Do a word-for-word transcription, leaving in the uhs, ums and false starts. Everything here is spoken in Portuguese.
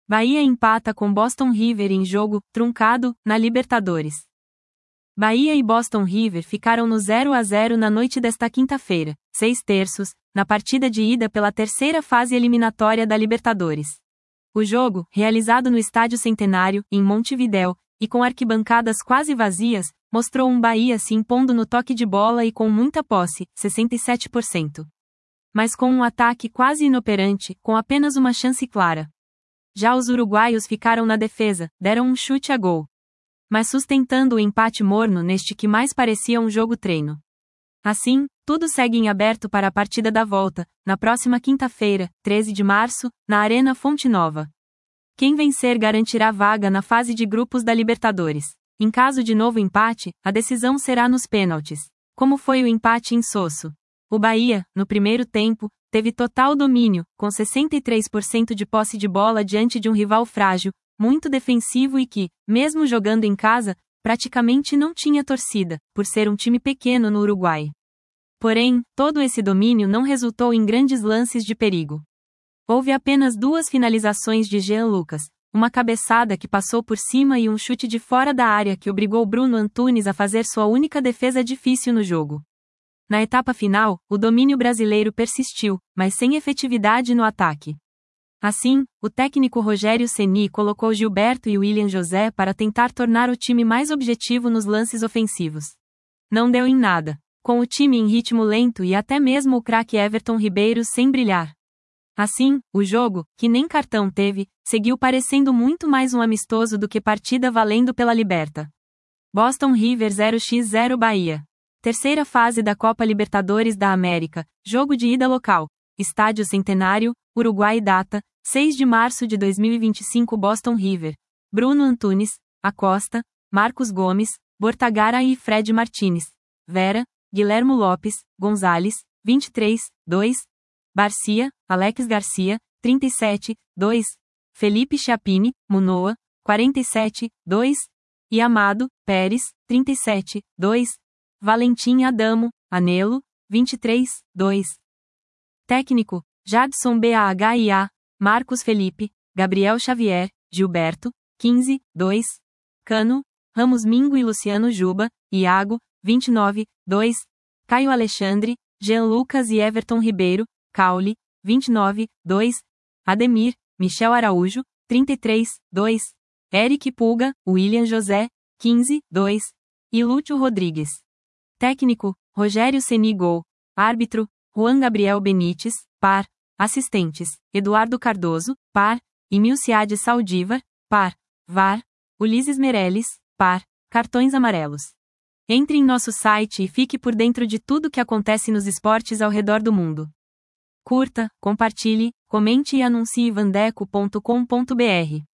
Bahia empata com Boston River em jogo truncado na Libertadores. Bahia e Boston River ficaram no zero a zero na noite desta quinta-feira, seis terços, na partida de ida pela terceira fase eliminatória da Libertadores. O jogo, realizado no Estádio Centenário, em Montevidéu, e com arquibancadas quase vazias, mostrou um Bahia se impondo no toque de bola e com muita posse, sessenta e sete por cento. Mas com um ataque quase inoperante, com apenas uma chance clara. Já os uruguaios ficaram na defesa, deram um chute a gol. Mas sustentando o empate morno neste que mais parecia um jogo-treino. Assim, tudo segue em aberto para a partida da volta, na próxima quinta-feira, treze de março, na Arena Fonte Nova. Quem vencer garantirá vaga na fase de grupos da Libertadores. Em caso de novo empate, a decisão será nos pênaltis. Como foi o empate em Sosso? O Bahia, no primeiro tempo, teve total domínio, com sessenta e três por cento de posse de bola diante de um rival frágil, muito defensivo e que, mesmo jogando em casa, praticamente não tinha torcida, por ser um time pequeno no Uruguai. Porém, todo esse domínio não resultou em grandes lances de perigo. Houve apenas duas finalizações de Jean Lucas, uma cabeçada que passou por cima e um chute de fora da área que obrigou Bruno Antunes a fazer sua única defesa difícil no jogo. Na etapa final, o domínio brasileiro persistiu, mas sem efetividade no ataque. Assim, o técnico Rogério Ceni colocou Gilberto e William José para tentar tornar o time mais objetivo nos lances ofensivos. Não deu em nada, com o time em ritmo lento e até mesmo o craque Everton Ribeiro sem brilhar. Assim, o jogo, que nem cartão teve, seguiu parecendo muito mais um amistoso do que partida valendo pela Liberta. Boston River zero a zero Bahia. Terceira fase da Copa Libertadores da América, jogo de ida local, Estádio Centenário, Uruguai data, seis de março de dois mil e vinte e cinco Boston River, Bruno Antunes, Acosta, Marcos Gomes, Bortagara e Fred Martínez, Vera, Guilhermo Lopes, Gonzalez, vinte e três, dois, Barcia, Alex Garcia, trinta e sete, dois, Felipe Chapini, Munoa, quarenta e sete, dois, e Amado, Pérez, trinta e sete, dois, Valentim Adamo, Anelo, vinte e três, dois. Técnico, Jadson Bahia, Marcos Felipe, Gabriel Xavier, Gilberto, quinze, dois. Cano, Ramos Mingo e Luciano Juba, Iago, vinte e nove, dois. Caio Alexandre, Jean Lucas e Everton Ribeiro, Caule, vinte e nove, dois. Ademir, Michel Araújo, trinta e três, dois. Eric Pulga, William José, quinze, dois. E Lúcio Rodrigues. Técnico, Rogério Ceni gol. Árbitro, Juan Gabriel Benites, par. Assistentes, Eduardo Cardoso, par. E Milciade Saldívar, par. V A R, Ulisses Meirelles, par. Cartões amarelos. Entre em nosso site e fique por dentro de tudo que acontece nos esportes ao redor do mundo. Curta, compartilhe, comente e anuncie vandeco ponto com ponto br.